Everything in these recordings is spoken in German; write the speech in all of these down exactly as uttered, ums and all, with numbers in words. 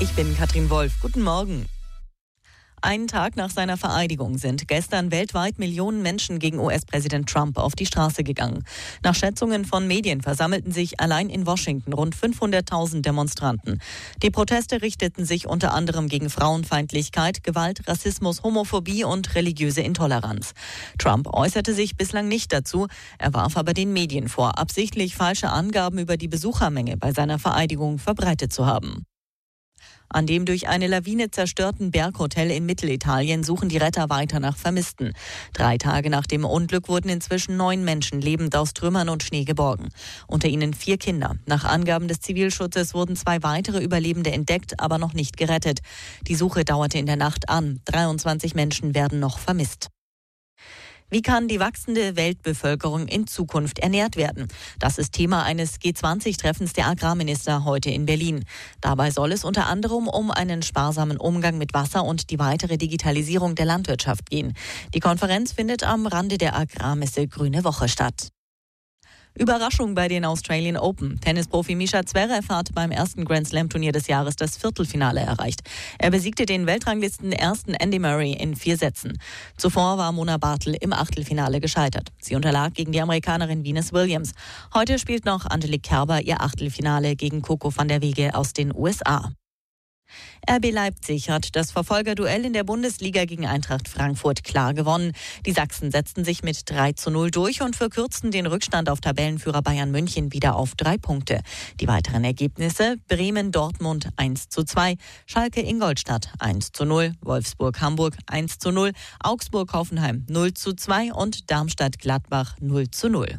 Ich bin Katrin Wolf. Guten Morgen. Einen Tag nach seiner Vereidigung sind gestern weltweit Millionen Menschen gegen U S-Präsident Trump auf die Straße gegangen. Nach Schätzungen von Medien versammelten sich allein in Washington rund fünfhunderttausend Demonstranten. Die Proteste richteten sich unter anderem gegen Frauenfeindlichkeit, Gewalt, Rassismus, Homophobie und religiöse Intoleranz. Trump äußerte sich bislang nicht dazu. Er warf aber den Medien vor, absichtlich falsche Angaben über die Besuchermenge bei seiner Vereidigung verbreitet zu haben. An dem durch eine Lawine zerstörten Berghotel in Mittelitalien suchen die Retter weiter nach Vermissten. Drei Tage nach dem Unglück wurden inzwischen neun Menschen lebend aus Trümmern und Schnee geborgen. Unter ihnen vier Kinder. Nach Angaben des Zivilschutzes wurden zwei weitere Überlebende entdeckt, aber noch nicht gerettet. Die Suche dauerte in der Nacht an. dreiundzwanzig Menschen werden noch vermisst. Wie kann die wachsende Weltbevölkerung in Zukunft ernährt werden? Das ist Thema eines G zwanzig Treffens der Agrarminister heute in Berlin. Dabei soll es unter anderem um einen sparsamen Umgang mit Wasser und die weitere Digitalisierung der Landwirtschaft gehen. Die Konferenz findet am Rande der Agrarmesse Grüne Woche statt. Überraschung bei den Australian Open. Tennisprofi Mischa Zverev hat beim ersten Grand Slam Turnier des Jahres das Viertelfinale erreicht. Er besiegte den Weltranglisten ersten Andy Murray in vier Sätzen. Zuvor war Mona Bartel im Achtelfinale gescheitert. Sie unterlag gegen die Amerikanerin Venus Williams. Heute spielt noch Angelique Kerber ihr Achtelfinale gegen Coco van der Wege aus den U S A. R B Leipzig hat das Verfolgerduell in der Bundesliga gegen Eintracht Frankfurt klar gewonnen. Die Sachsen setzten sich mit drei zu null durch und verkürzten den Rückstand auf Tabellenführer Bayern München wieder auf drei Punkte. Die weiteren Ergebnisse: Bremen-Dortmund eins zu zwei, Schalke-Ingolstadt eins zu null, Wolfsburg-Hamburg eins zu null, Augsburg-Hoffenheim null zu zwei und Darmstadt-Gladbach null zu null.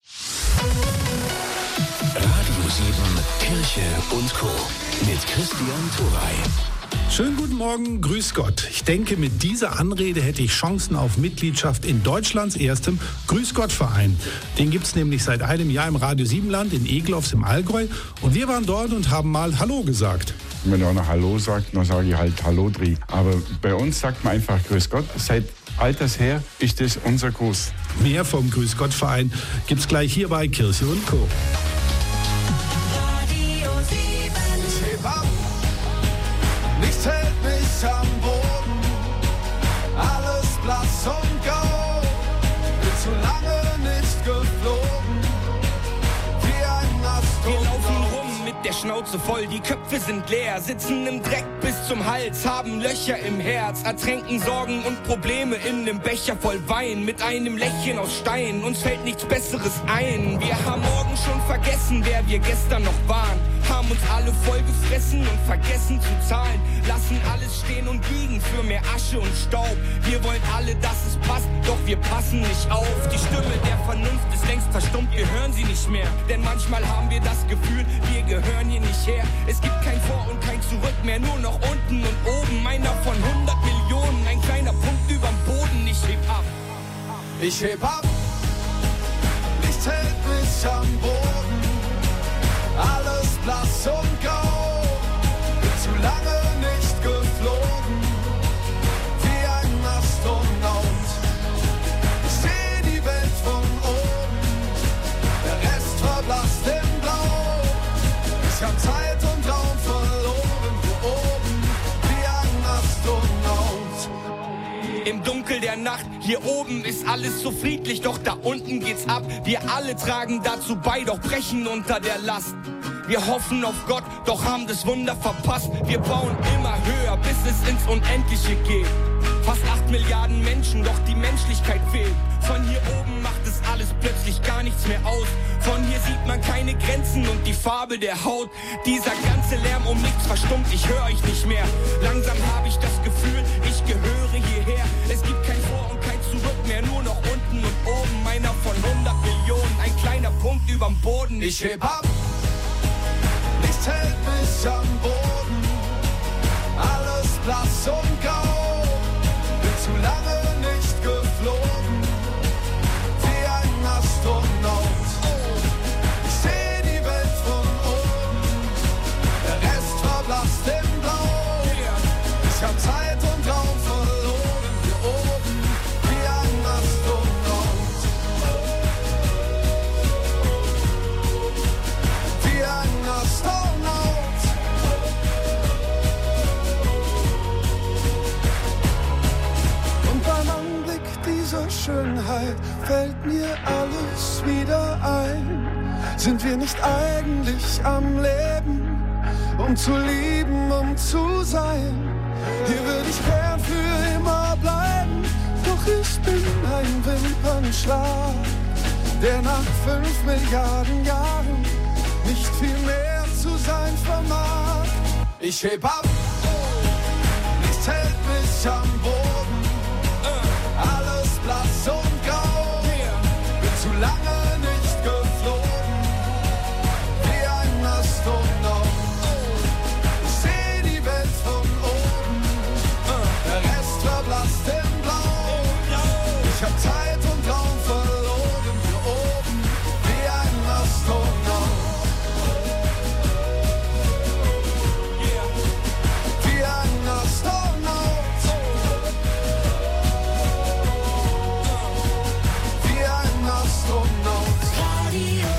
Radio sieben, Kirche und Co. mit Christian Thuray. Schönen guten Morgen, grüß Gott. Ich denke, mit dieser Anrede hätte ich Chancen auf Mitgliedschaft in Deutschlands erstem Grüß Gott Verein. Den gibt es nämlich seit einem Jahr im Radio sieben Land in Eglofs im Allgäu. Und wir waren dort und haben mal Hallo gesagt. Wenn einer Hallo sagt, dann sage ich halt Hallo drin. Aber bei uns sagt man einfach Grüß Gott. Seit alters her ist das unser Gruß. Mehr vom Grüß Gott Verein gibt's gleich hier bei Kirche und Co. Nichts hält mich am Boden, alles blass und grau. Bin zu lange nicht geflogen, wie ein Astronaut. Wir laufen rum mit der Schnauze voll, die Köpfe sind leer, sitzen im Dreck bis zum Hals, haben Löcher im Herz, ertränken Sorgen und Probleme in nem Becher voll Wein, mit einem Lächeln aus Stein, uns fällt nichts Besseres ein. Wir haben morgen schon vergessen, wer wir gestern noch waren, haben uns alle voll gefressen und vergessen zu zahlen, lassen alles stehen und liegen für mehr Asche und Staub. Wir wollen alle, dass es passt, doch wir passen nicht auf. Die Stimme der Vernunft ist längst verstummt, wir hören sie nicht mehr, denn manchmal haben wir das Gefühl, wir gehören hier nicht her. Es gibt kein Vor und kein Zurück mehr, nur noch unten und oben. Einer von hundert Millionen, ein kleiner Punkt überm Boden. Ich heb ab, ich heb ab, nichts hält mich am Boden, alles blass und grau, bin zu lange nicht geflogen, wie ein Astronaut. Ich seh die Welt von oben, der Rest verblasst im Blau. Ich hab Zeit und Raum verloren, hier oben, wie ein Astronaut. Im Dunkel der Nacht, hier oben ist alles so friedlich, doch da unten geht's ab. Wir alle tragen dazu bei, doch brechen unter der Last. Wir hoffen auf Gott, doch haben das Wunder verpasst. Wir bauen immer höher, bis es ins Unendliche geht. Fast acht Milliarden Menschen, doch die Menschlichkeit fehlt. Von hier oben macht es alles plötzlich gar nichts mehr aus. Von hier sieht man keine Grenzen und die Farbe der Haut. Dieser ganze Lärm um nichts verstummt, ich höre euch nicht mehr. Langsam habe ich das Gefühl, ich gehöre hierher. Es gibt kein Vor und kein Zurück mehr, nur noch unten und oben. Einer von hundert Millionen, ein kleiner Punkt überm Boden. Ich heb ab, nichts hält mich am Boden, alles blass und grau, bin zu lange nicht geflogen, wie ein Astronaut. Ich seh die Welt von oben, der Rest verblasst im Blau. Ich hab Zeit und Raum verloren, hier oben, wie ein Astronaut. fällt mir alles wieder ein. Sind wir nicht eigentlich am Leben, um zu lieben, um zu sein? Hier würde ich gern für immer bleiben, doch ich bin ein Wimpernschlag, der nach fünf Milliarden Jahren nicht viel mehr zu sein vermag. Ich heb ab, nichts hält mich am Boden, alles blass und grau, bin zu lange nicht geflogen, wie ein Astronaut. Ich seh die Welt von oben, der Rest verblasst in Blau. Ich hab Zeit und Raum verloren, hier oben, wie ein Astronaut. Wie ein Astronaut. Wie ein Astronaut. Radio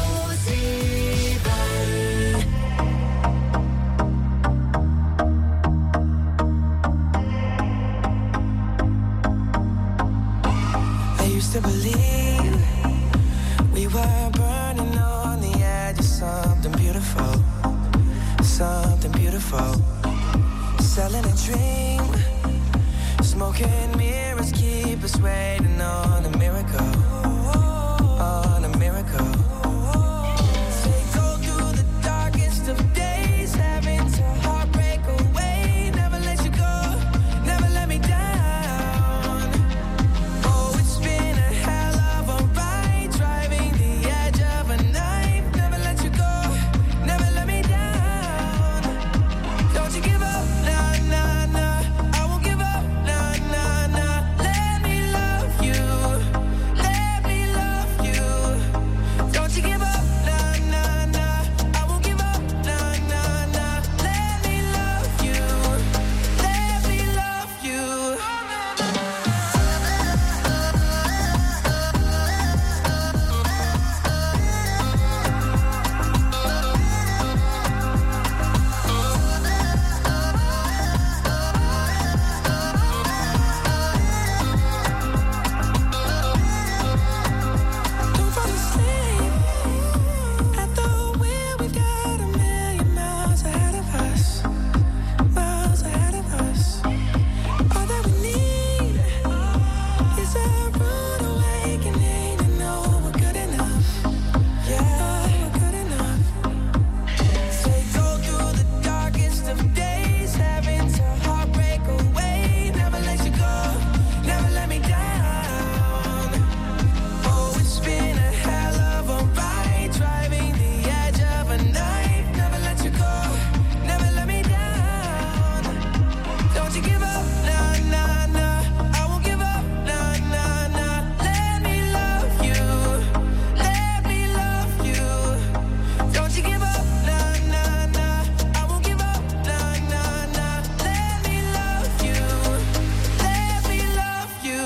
sieben. I used to believe we were burning on the edge of something beautiful, something beautiful. Selling a dream, smoking mirrors keep us waiting on a miracle, on a miracle. Say go through the darkest of days, having to heartbreak away. Never let you go, never let me down. Oh, it's been a hell of a ride, driving the edge of a knife. Never let you go, never let me down. Don't you give up, nah, nah, nah. I won't give up, nah, nah, nah. Let me love you, let me love you. Don't you give up, nah, nah, nah. I won't give up, nah, nah, nah. Let me love you, let me love you. Don't fall asleep at the wheel. We've got a million miles ahead of us, miles ahead of us. All that we need is a rude awakening to know we're good enough. Yeah, we're good enough. Say go through the darkest of days, having to heartbreak away. Never let you go, never let me down. Oh, it's been a hell of a ride, driving the edge of a knife. Never let you go, never let me down. Don't you give up, nah, nah, nah. I won't give up, nah, nah, nah. Let me love you, let me love you. Don't you give up, nah, nah, nah. I won't give up, nah, nah, nah. Let me love you, let me love you.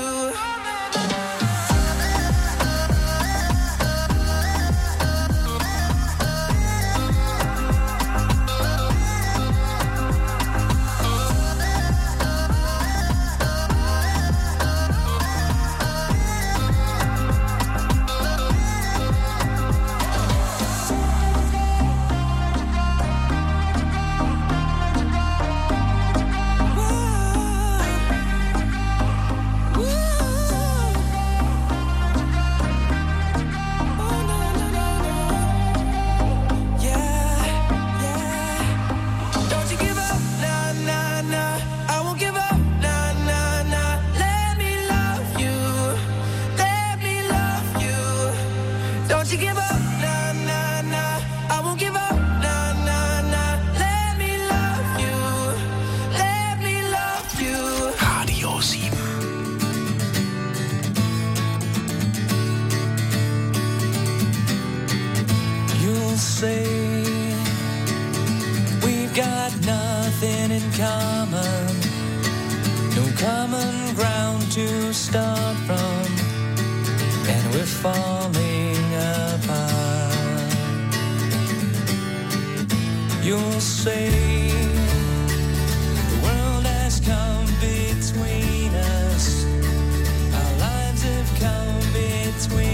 Don't you give up, nah, nah, nah. I won't give up, nah, nah, nah. Let me love you, let me love you. Don't you give up, nah, nah, nah. I won't give up, nah, nah, nah. Let me love you, let me love you. Radio sieben. You'll say we've got nothing in common, no common ground to start from, and we're falling apart. You'll say the world has come between us, our lives have come between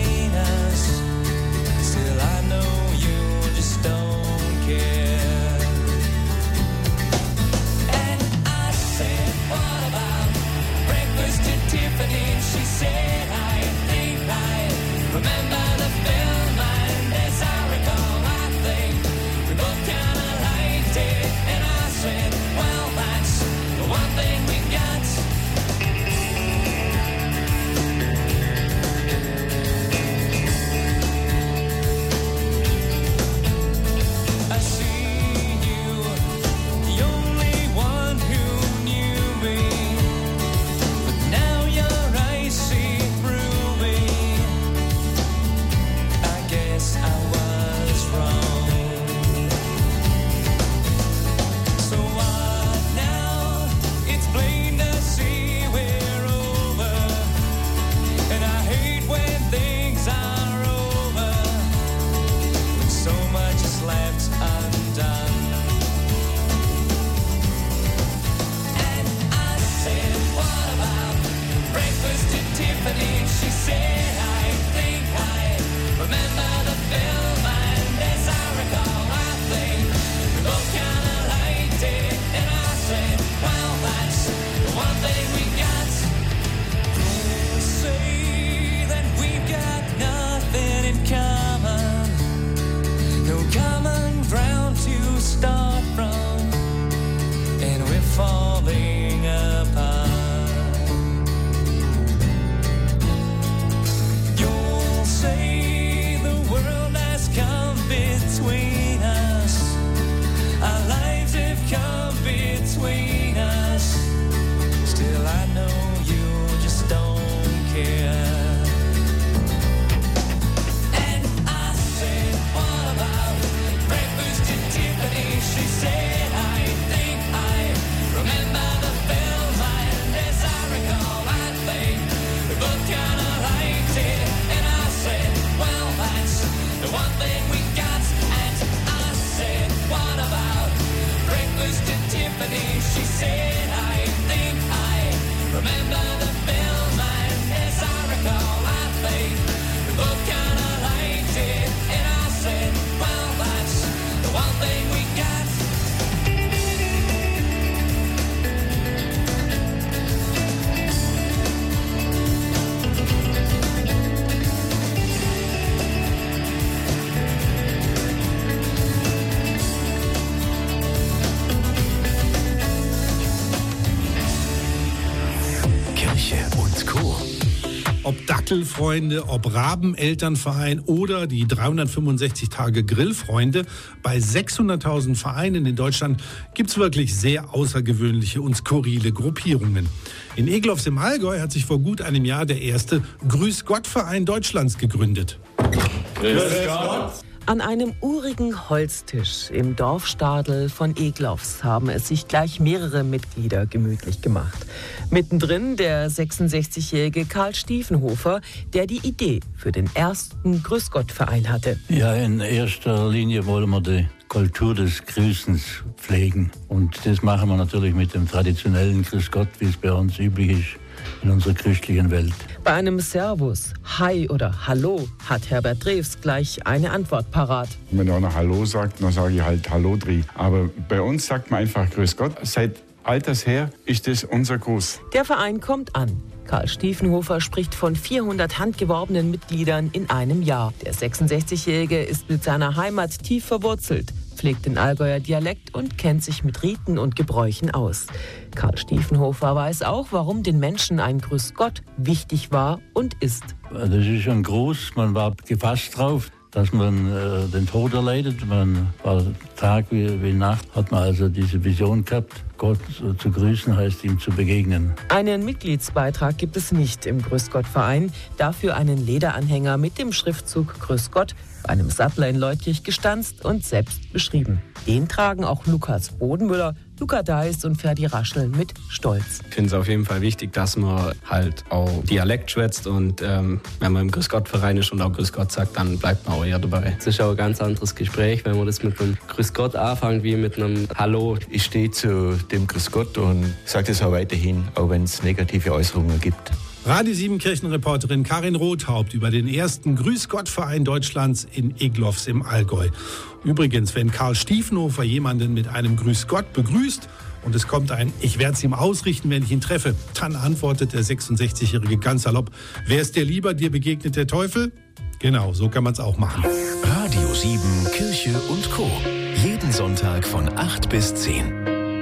Ob Dackelfreunde, ob Rabenelternverein oder die dreihundertfünfundsechzig Tage Grillfreunde. Bei sechshunderttausend Vereinen in Deutschland gibt es wirklich sehr außergewöhnliche und skurrile Gruppierungen. In Egloffs im Allgäu hat sich vor gut einem Jahr der erste Grüß-Gott-Verein Deutschlands gegründet. Grüß Gott. An einem urigen Holztisch im Dorfstadel von Egloffs haben es sich gleich mehrere Mitglieder gemütlich gemacht. Mittendrin der sechsundsechzigjährige Karl Stiefenhofer, der die Idee für den ersten Grüß-Gott-Verein hatte. Ja, in erster Linie wollen wir die Kultur des Grüßens pflegen. Und das machen wir natürlich mit dem traditionellen Grüß Gott, wie es bei uns üblich ist in unserer christlichen Welt. Bei einem Servus, Hi oder Hallo hat Herbert Drews gleich eine Antwort parat. Wenn einer Hallo sagt, dann sage ich halt Hallo Dri. Aber bei uns sagt man einfach Grüß Gott. Seit alters her ist das unser Gruß. Der Verein kommt an. Karl Stiefenhofer spricht von vierhundert handgeworbenen Mitgliedern in einem Jahr. Der sechsundsechzigjährige ist mit seiner Heimat tief verwurzelt, pflegt den Allgäuer Dialekt und kennt sich mit Riten und Gebräuchen aus. Karl Stiefenhofer weiß auch, warum den Menschen ein Grüß Gott wichtig war und ist. Das ist ein Gruß, man war gefasst drauf, dass man äh, den Tod erleidet. Man war Tag wie, wie Nacht, hat man also diese Vision gehabt. Gott zu grüßen heißt ihm zu begegnen. Einen Mitgliedsbeitrag gibt es nicht im Grüß-Gott-Verein. Dafür einen Lederanhänger mit dem Schriftzug Grüß Gott, einem Sattler in Leutkirch gestanzt und selbst beschrieben. Den tragen auch Lukas Bodenmüller, Luca Deis und Ferdi Raschel mit Stolz. Ich finde es auf jeden Fall wichtig, dass man halt auch Dialekt schwätzt und ähm, wenn man im Grüß-Gott-Verein ist und auch Grüß Gott sagt, dann bleibt man auch eher dabei. Es ist auch ein ganz anderes Gespräch, wenn man das mit einem Grüß Gott anfängt, wie mit einem Hallo. Ich stehe zu dem Grüß Gott und sage das auch weiterhin, auch wenn es negative Äußerungen gibt. Radio sieben Kirchenreporterin Karin Rothaupt über den ersten Grüß-Gott-Verein Deutschlands in Egloffs im Allgäu. Übrigens, wenn Karl Stiefenhofer jemanden mit einem Grüß Gott begrüßt und es kommt ein Ich werde es ihm ausrichten, wenn ich ihn treffe, dann antwortet der sechsundsechzigjährige ganz salopp: Wer ist dir lieber, dir begegnet der Teufel? Genau, so kann man es auch machen. Radio sieben Kirche und Co. Jeden Sonntag von acht bis zehn.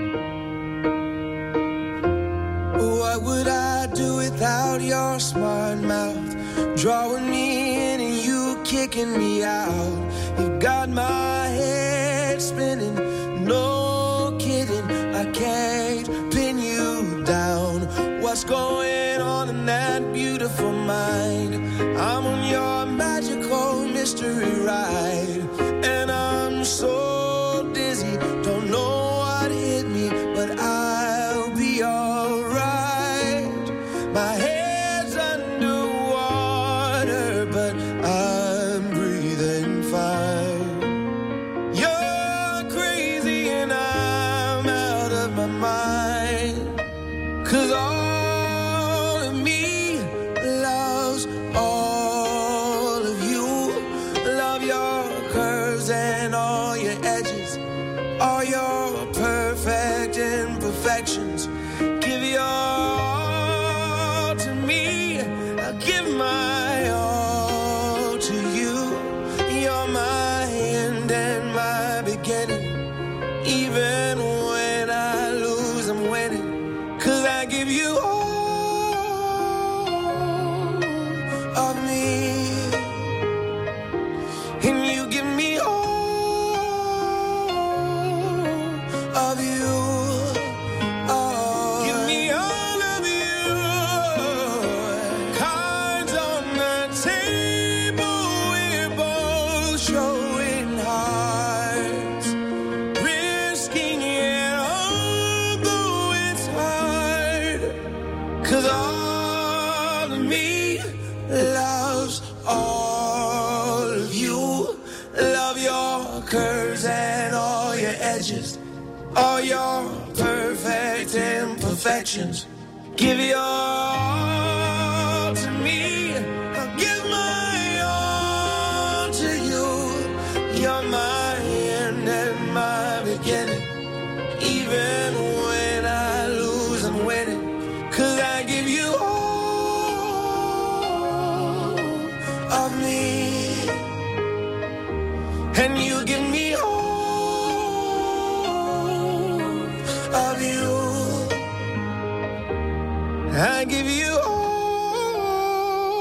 What would I do without your smart mouth? Drawing me in and you kicking me out. You've got my head spinning, no kidding. I can't pin you down. What's going on in that beautiful mind? I'm on your magical mystery ride, and I'm so dizzy, don't know what hit me, but I'll be alright. My head's underwater, but I'm breathing fine. You're crazy and I'm out of my mind, 'cause all of me loves all of you. Love your curves and all your edges, all your perfect imperfections. Give your all to me, I'll give my all to you. You're my end and my beginning. Even when I lose, I'm winning, 'cause I give you all of me, and you give me all of you. Oh, give me all of you. Cards on the table, we're both showing hearts, risking it although it's hard, 'cause all of me loves all of you. Love your curves and all your edges, all your perfect imperfections. Give your all to me, I'll give my all to you. You're my end and my beginning. Even when I lose, I'm winning, 'cause I give you all of me, and you give me all of you. I give you all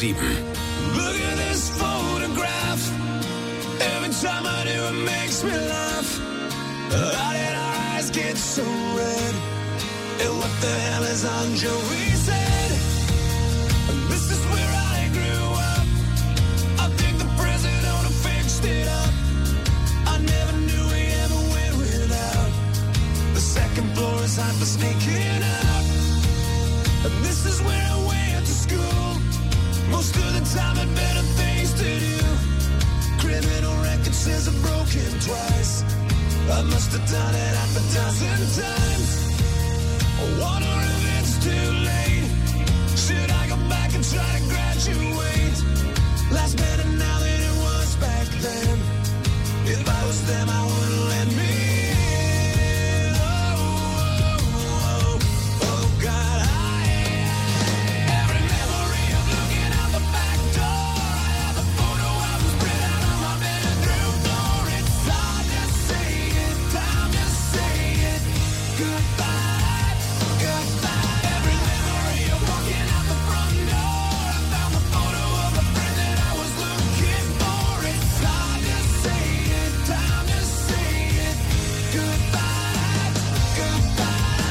sieben. Look at this photograph. Every time I do it makes me laugh. How did our eyes get so red? And what the hell is on Joey's head? This is where I grew up. I think the president fixed it up. I never knew we ever went without. The second floor is hot for sneaking out. And this is where I went to school. Most of the time had better things to do. Criminal record says I've broken twice. I must have done it half a dozen times. I wonder if it's too late. Should I go back and try to graduate? Life's better now than it was back then. If I was them, I wouldn't let me in. Oh, oh, oh, oh God, I, every memory of looking out the back door. I have a photo album spread out on my bedroom floor. It's hard to say it, time to say it. Goodbye, goodbye. Every memory of walking out the front door. I found the photo of a friend that I was looking for. It's hard to say it, time to say it. Goodbye, goodbye.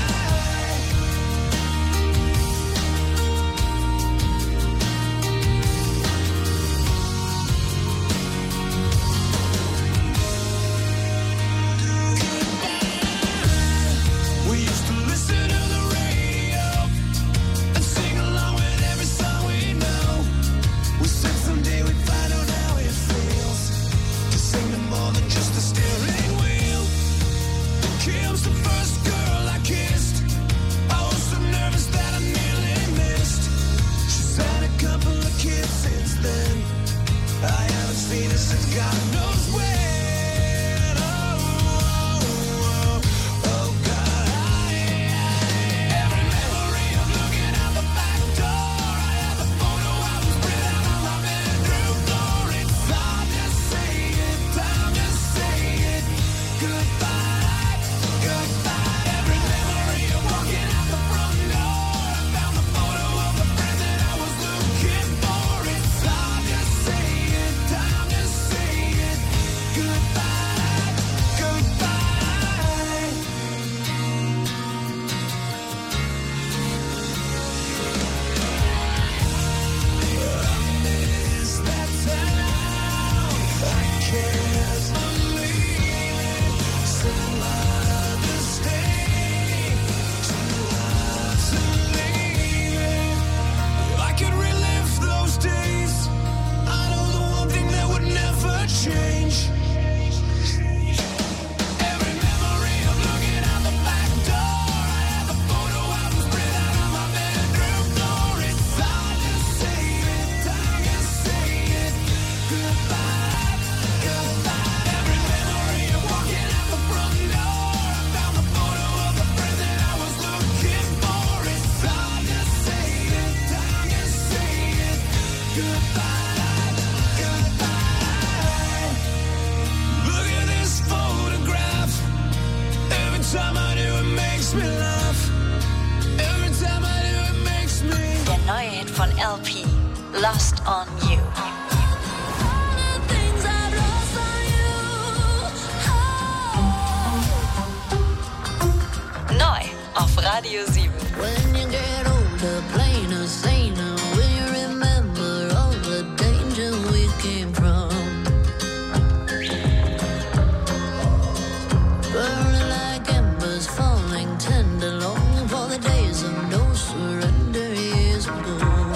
We used to listen to the radio and sing along with every song we know. We said someday we'd find out how it feels to sing to more than just a steering wheel. Kim's the first girl I kissed. I was so nervous that I nearly missed. She's had a couple of kids since then. I haven't seen her since God knows when. Oh, oh, oh, oh, God, I, every memory of looking out the back door. I have a photo album spread out on my bedroom floor. It's hard to say it, time to say it. Goodbye, goodbye. Every memory of walking out the front door. I found the photo of a friend that I was looking for. It's hard to say it, time to say it. Goodbye, goodbye. Miss that town. I can't believe it. So hard to stay, too hard to leave it. If I could relive those days, I know the one thing that would never change. Every memory of looking out the back door. I have a photo album spread out on my bedroom floor. It's hard to say it, time to say it. Goodbye, goodbye. Every memory of walking out the front door. I found the photo of a friend that I was looking for. It's hard to say it, time to say it. Goodbye, goodbye. Look at this photograph. Every time I do it makes me laugh. Every time I do it makes me. Der neue Hit von L P, Lost on You. Neu auf Radio sieben. When you get older, plainer, saner, will you remember all the danger we came from? Burning like embers, falling tender, longing for the days of no surrender years ago.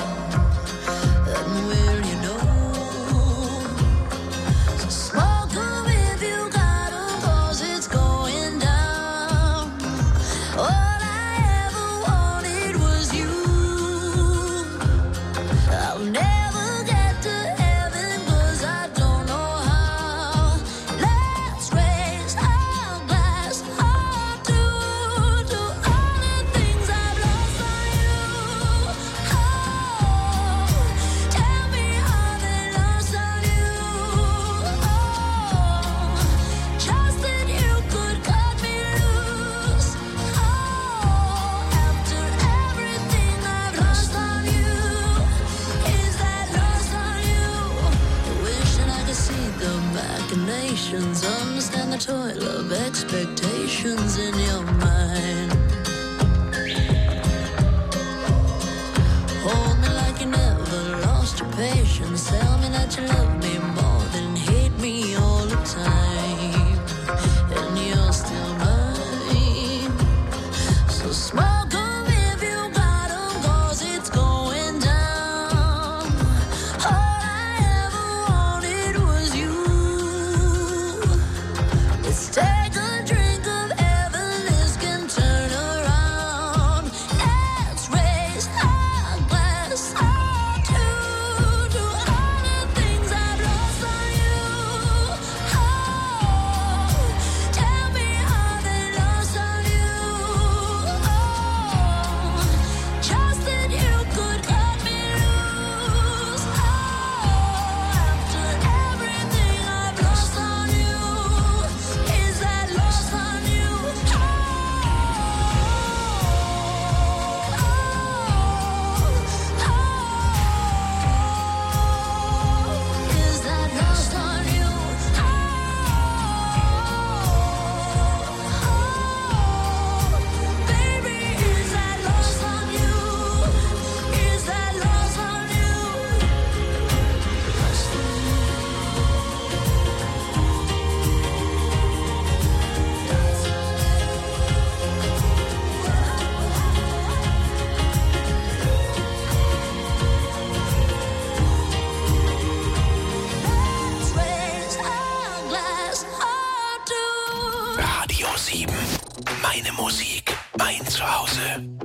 And will you know? So smoke 'em if you got 'em, 'cause it's going down. All I ever wanted was Deine Musik, mein Zuhause.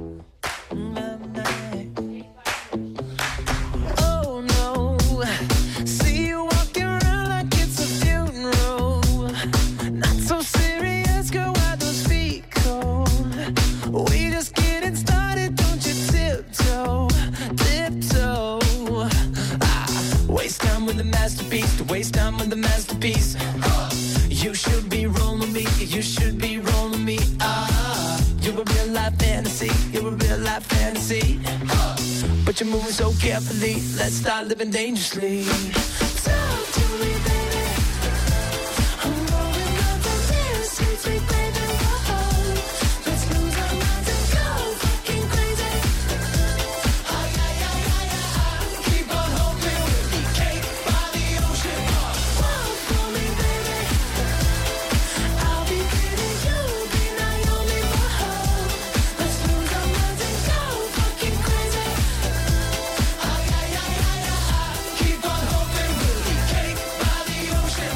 Oh no, see you walking around like it's a funeral. Not so serious, girl, why those feet cold? We just getting started, don't you tiptoe, tiptoe. Ah, waste time with the masterpiece, to waste time with the masterpiece. You should be rolling me, you should be rolling me. Ah, you're a real life fantasy, you're a real life fantasy. But you're moving so carefully, let's start living dangerously. Talk to me, baby. I'm rolling up on this, sweet, sweet baby. Whoa. Let's lose our minds and go fucking crazy. Ay, ay, ay, ay, ay. Keep on hoping we'll be cake by the ocean. Walk for me, baby. I'll be pretty, you'll be Naomi. Whoa. Let's lose our minds and go fucking crazy. Ay, ay, ay, ay, ay. Keep on hoping we'll be cake by the ocean.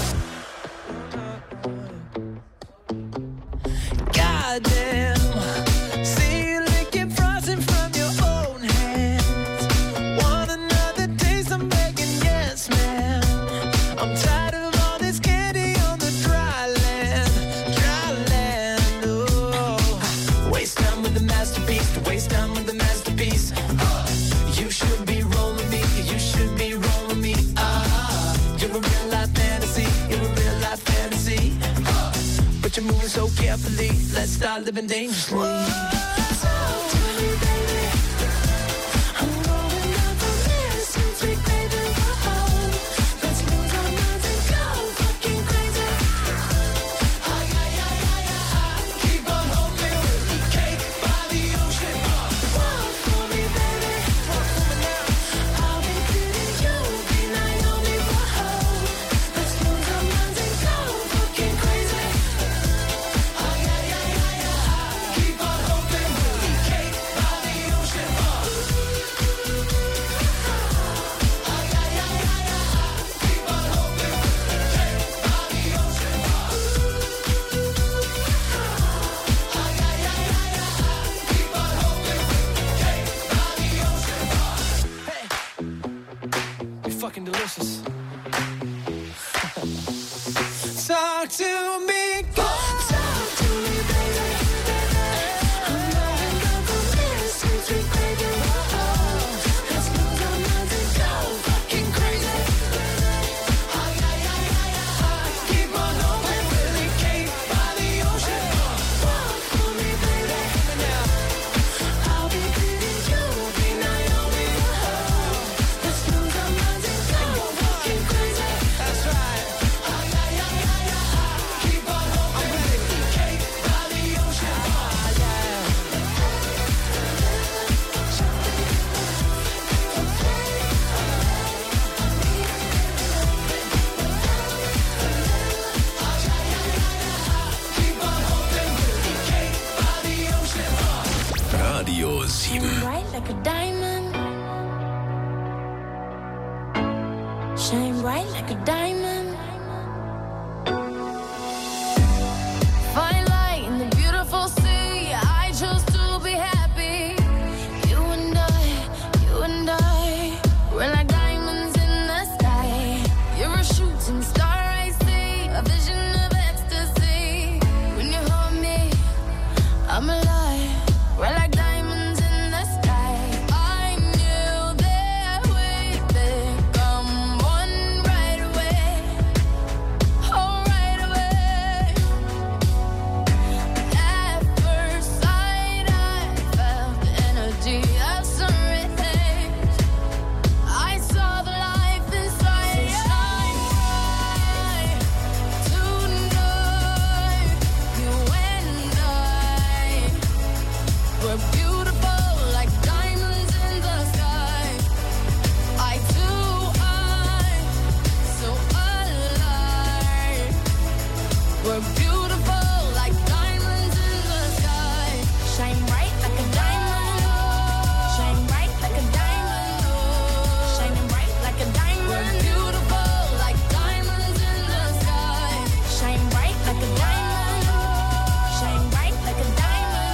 Goddamn. See you licking frosting from your own hands. Want another taste? I'm begging, yes, man. I'm tired of all this candy on the dry land, dry land. Oh, waste time with the masterpiece, to waste time with the masterpiece. You should be rolling me, you should be rolling me. Ah, you're a real life fantasy, you're a real life fantasy. But you're moving so carefully, let's start living dangerously. Talk to me, baby. I'm rolling up on this, sweet, sweet baby. Whoa. Let's lose our minds and go fucking crazy. Ay, ay, ay, ay, ay. Keep on hoping we'll be cake by the ocean. Walk for me, baby. Walk for me now. I'll be pretty, you'll be Naomi. Whoa. Let's lose our minds and go fucking crazy. Ay, ay, ay, ay, ay. Keep on hoping we'll be cake by the ocean. Ay, ay, ay, ay, ay. Keep on hoping we'll be cake by the ocean. Ay, ay, ay, ay, ay. Keep on hoping we'll be cake by the ocean. Hey, you're fucking delicious. Talk to me, go. Talk to me, baby. I'm rolling up on this, sweet, sweet baby. Whoa. Let's lose our minds and go fucking crazy. Ay, ay, ay, ay, ay. Keep on hoping we'll be cake by the ocean. Walk for me, baby. I'll be pretty, you'll be Naomi. Whoa. Let's lose our minds and go fucking crazy. That's right. Ay, ay, ay, ay, ay. Keep on hoping we'll be cake by the ocean. Ah, yeah. Keep on hoping we'll be cake by the ocean. Radio sieben. Bright like a diamond. Shine bright like a diamond. Fine light in the beautiful sea. I chose to be happy. You and I, you and I, we're like diamonds in the sky. You're a shooting star, I see, a vision of ecstasy. When you hold me, I'm alive. We're like diamonds in the sky. I knew that we'd become one right away. Oh, right away. At first sight, I felt the energy of sunrise. I saw the life inside. So shine bright tonight. You and I, we're